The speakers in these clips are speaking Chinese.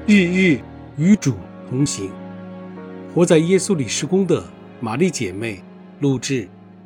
日日与主同行。活在耶稣里事工的玛丽姐妹录制。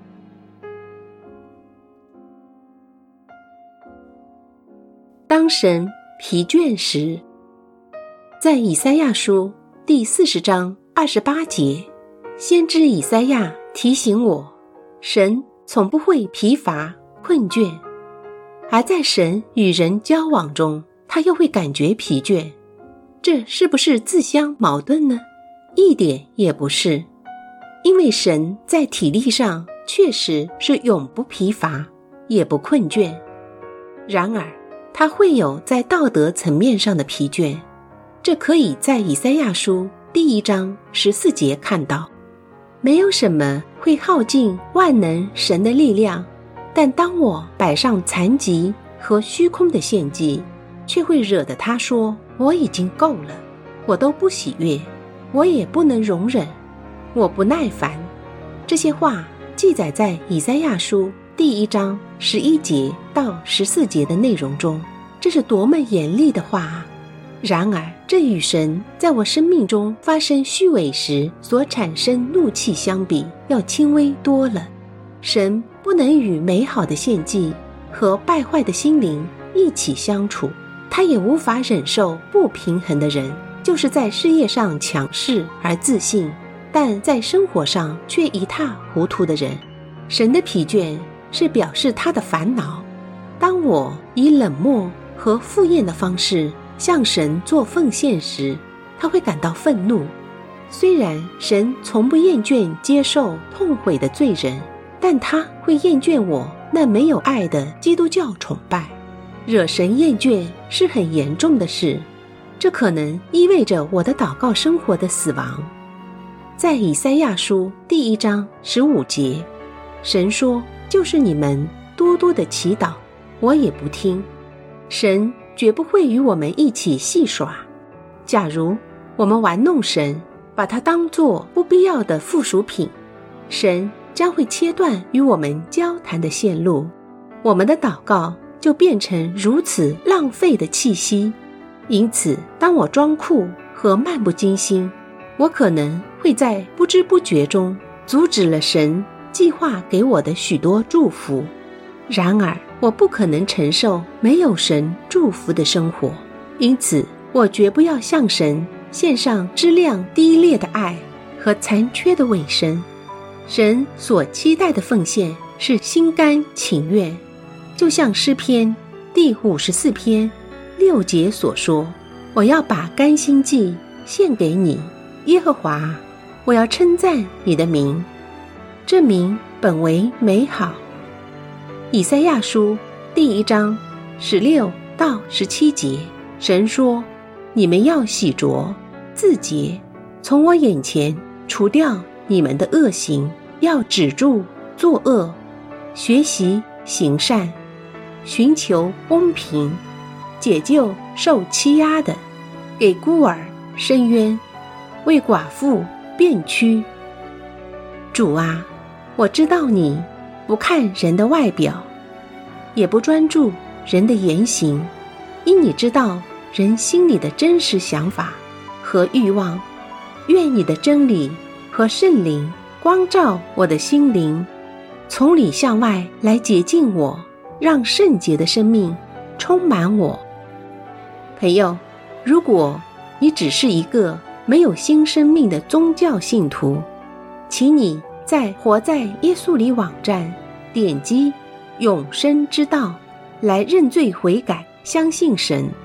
当神疲倦时，在以赛亚书第40章28节，先知以赛亚提醒我，神从不会疲乏困倦，而在神与人交往中，他又会感觉疲倦。这是不是自相矛盾呢？一点也不是，因为神在体力上确实是永不疲乏，也不困倦。然而，他会有在道德层面上的疲倦，这可以在以赛亚书第1章14节看到。没有什么会耗尽万能神的力量，但当我摆上残疾和虚空的献祭，却会惹得他说，我已经够了，我都不喜悦，我也不能容忍，我不耐烦。这些话记载在以赛亚书第1章11节到14节的内容中，这是多么严厉的话啊！然而，这与神在我生命中发生虚伪时所产生怒气相比，要轻微多了。神不能与美好的献祭和败坏的心灵一起相处，他也无法忍受不平衡的人，就是在事业上强势而自信，但在生活上却一塌糊涂的人。神的疲倦是表示他的烦恼。当我以冷漠和敷衍的方式向神做奉献时，他会感到愤怒。虽然神从不厌倦接受痛悔的罪人，但他会厌倦我那没有爱的基督教崇拜。惹神厌倦是很严重的事，这可能意味着我的祷告生活的死亡。在以赛亚书第1章15节，神说，就是你们多多的祈祷，我也不听。神绝不会与我们一起戏耍。假如我们玩弄神，把它当作不必要的附属品，神将会切断与我们交谈的线路，我们的祷告就变成如此浪费的气息。因此，当我装酷和漫不经心，我可能会在不知不觉中阻止了神计划给我的许多祝福。然而，我不可能承受没有神祝福的生活，因此我绝不要向神献上质量低劣的爱和残缺的委身。神所期待的奉献是心甘情愿，就像诗篇第54篇6节所说，我要把甘心祭献给你，耶和华，我要称赞你的名，这名本为美好。以赛亚书第1章16到17节，神说，你们要洗濯自洁，从我眼前除掉你们的恶行，要止住作恶，学习行善，寻求公平，解救受欺压的，给孤儿伸冤，为寡妇辩屈。主啊，我知道你不看人的外表，也不专注人的言行，因你知道人心里的真实想法和欲望。愿你的真理和圣灵光照我的心灵，从里向外来洁净我，让圣洁的生命充满我。朋友，如果你只是一个没有新生命的宗教信徒，请你在活在耶稣里网站点击永生之道，来认罪悔改，相信神。